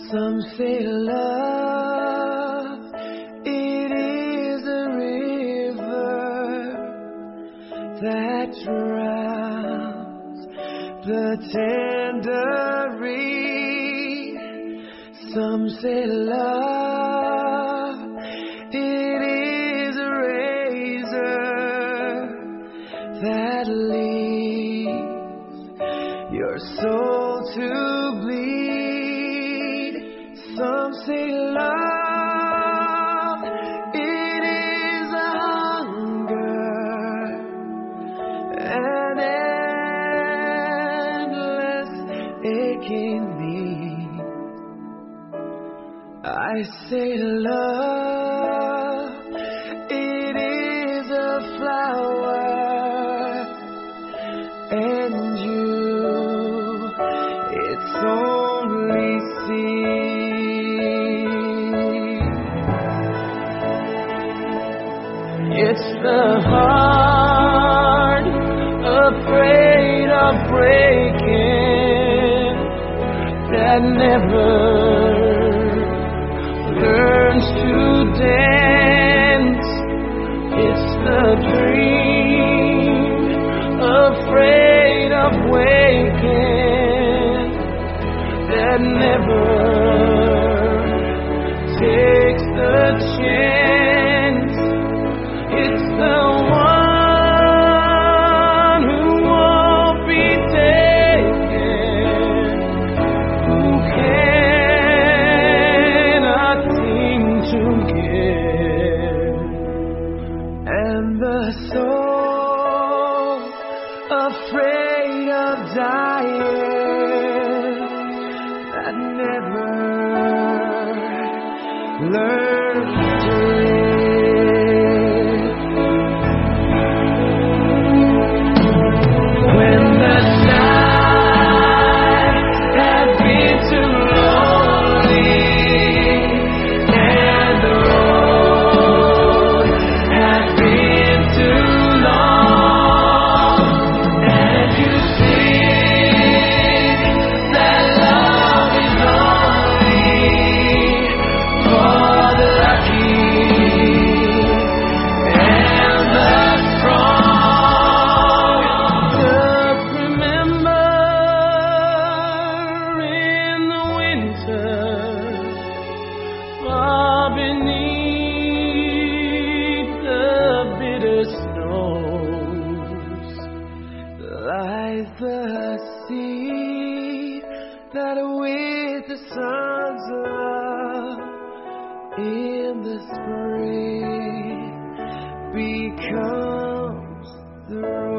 Some say love, it is a river that drowns the tender reed. Some say love, it is a razor that leaves your soul to bleed. Some say love, it is a hunger, an endless aching need. I say love, it is a flower, and you, it's only seed. It's the heart afraid of breaking that never learns to dance. It's the dream afraid of waking that never takes the chance. It's the one who won't be taken, who cannot seem to give. And the soul afraid of dying that never learned to live. When the nights have been too lonely and the road has been too long, and you think that love is only for the lucky and the strong. Just remember, in the winter, far beneath the bitter snows, lies the seed that with the sun's love in the spring becomes the rose.